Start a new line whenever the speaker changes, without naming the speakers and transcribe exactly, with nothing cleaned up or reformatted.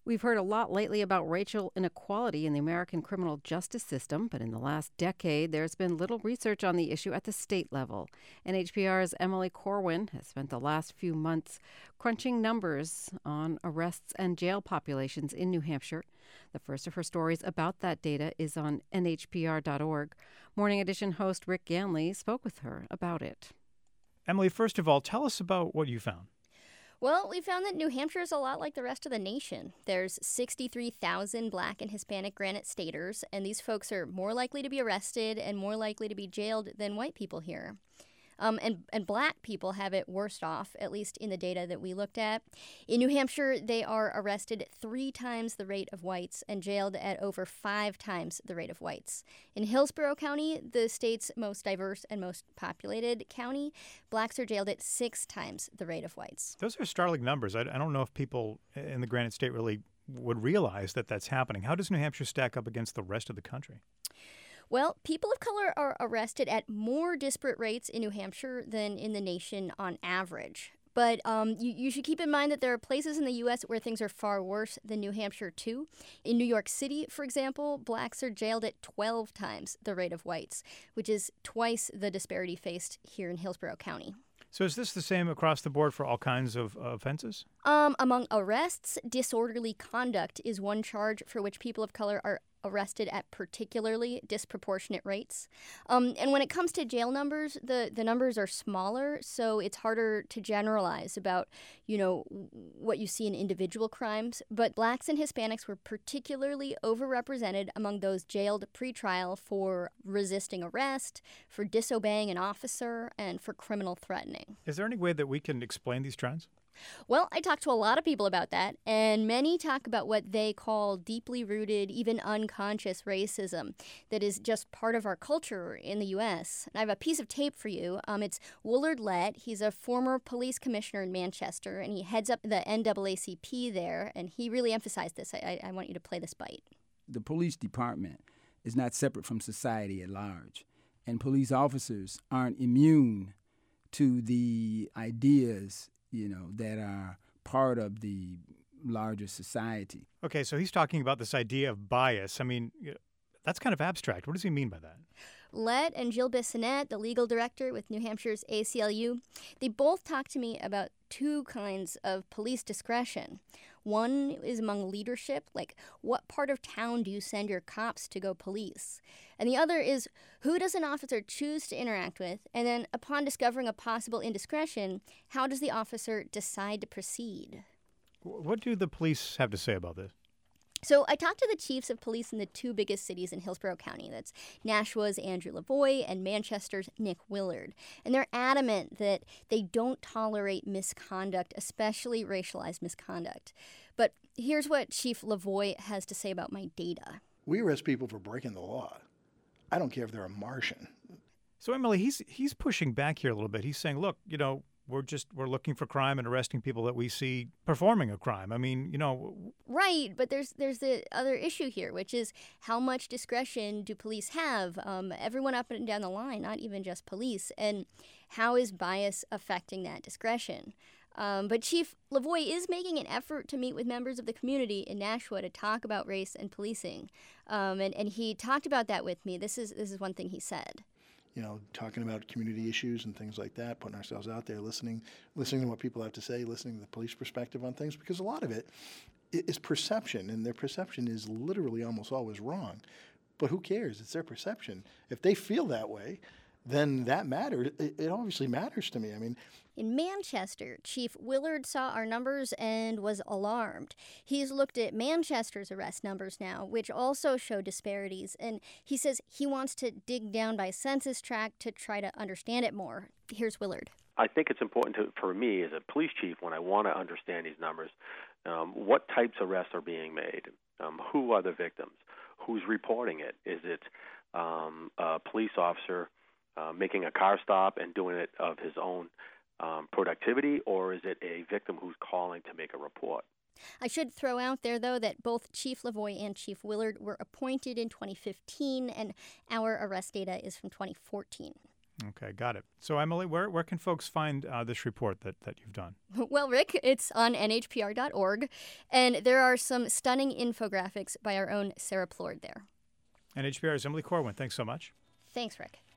We've heard a lot lately about racial inequality in the American criminal justice system, but in the last decade, there's been little research on the issue at the state level. N H P R's Emily Corwin has spent the last few months crunching numbers on arrests and jail populations in New Hampshire. The first of her stories about that data is on N H P R dot org. Morning Edition host Rick Ganley spoke with her about it.
Emily, first of all, tell us about what you found.
Well, we found that New Hampshire is a lot like the rest of the nation. There's sixty-three thousand Black and Hispanic Granite Staters, and these folks are more likely to be arrested and more likely to be jailed than white people here. Um, and, and Black people have it worst off, at least in the data that we looked at. In New Hampshire, they are arrested three times the rate of whites and jailed at over five times the rate of whites. In Hillsborough County, the state's most diverse and most populated county, Blacks are jailed at six times the rate of whites.
Those are startling numbers. I, I don't know if people in the Granite State really would realize that that's happening. How does New Hampshire stack up against the rest of the country?
Well, people of color are arrested at more disparate rates in New Hampshire than in the nation on average. But um, you, you should keep in mind that there are places in the U S where things are far worse than New Hampshire, too. In New York City, for example, Blacks are jailed at twelve times the rate of whites, which is twice the disparity faced here in Hillsborough County.
So is this the same across the board for all kinds of uh, offenses?
Um, among arrests, disorderly conduct is one charge for which people of color are arrested at particularly disproportionate rates. Um, and when it comes to jail numbers, the, the numbers are smaller, so it's harder to generalize about, you know, what you see in individual crimes. But Blacks and Hispanics were particularly overrepresented among those jailed pretrial for resisting arrest, for disobeying an officer, and for criminal threatening.
Is there any way that we can explain these trends?
Well, I talked to a lot of people about that, and many talk about what they call deeply rooted, even unconscious racism that is just part of our culture in the U S. And I have a piece of tape for you. Um, it's Willard Lett. He's a former police commissioner in Manchester, and he heads up the N double A C P there, and he really emphasized this. I, I want you to play this bite.
The police department is not separate from society at large, and police officers aren't immune to the ideas you know, that are part of the larger society.
Okay, so he's talking about this idea of bias. I mean, that's kind of abstract. What does he mean by that?
Lett and Jill Bissonnette, the legal director with New Hampshire's A C L U, they both talked to me about two kinds of police discretion. One is among leadership, like what part of town do you send your cops to go police? And the other is who does an officer choose to interact with? And then upon discovering a possible indiscretion, how does the officer decide to proceed?
What do the police have to say about this?
So I talked to the chiefs of police in the two biggest cities in Hillsborough County. That's Nashua's Andrew Lavoie and Manchester's Nick Willard. And they're adamant that they don't tolerate misconduct, especially racialized misconduct. But here's what Chief Lavoie has to say about my data.
We arrest people for breaking the law. I don't care if they're a Martian.
So, Emily, he's he's pushing back here a little bit. He's saying, look, you know, We're just we're looking for crime and arresting people that we see performing a crime. I mean, you know.
Right, but there's there's the other issue here, which is how much discretion do police have? Um, everyone up and down the line, not even just police. And how is bias affecting that discretion? Um, but Chief Lavoie is making an effort to meet with members of the community in Nashua to talk about race and policing. Um, and, and he talked about that with me. This is this is one thing he said.
You know, talking about community issues and things like that, putting ourselves out there, listening, listening to what people have to say, listening to the police perspective on things, because a lot of it is perception, and their perception is literally almost always wrong. But who cares? It's their perception. If they feel that way, then that matters. It, it obviously matters to me. I mean,
in Manchester, Chief Willard saw our numbers and was alarmed. He's looked at Manchester's arrest numbers now, which also show disparities, and he says he wants to dig down by census tract to try to understand it more. Here's Willard.
I think it's important to, for me as a police chief, when I want to understand these numbers, um, what types of arrests are being made, um, who are the victims, who's reporting it. Is it um, a police officer uh, making a car stop and doing it of his own Um, productivity, or is it a victim who's calling to make a report?
I should throw out there, though, that both Chief Lavoie and Chief Willard were appointed in twenty fifteen, and our arrest data is from twenty fourteen.
Okay, got it. So, Emily, where, where can folks find uh, this report that, that you've done?
Well, Rick, it's on N H P R dot org, and there are some stunning infographics by our own Sarah Plord there.
N H P R's Emily Corwin, thanks so much.
Thanks, Rick.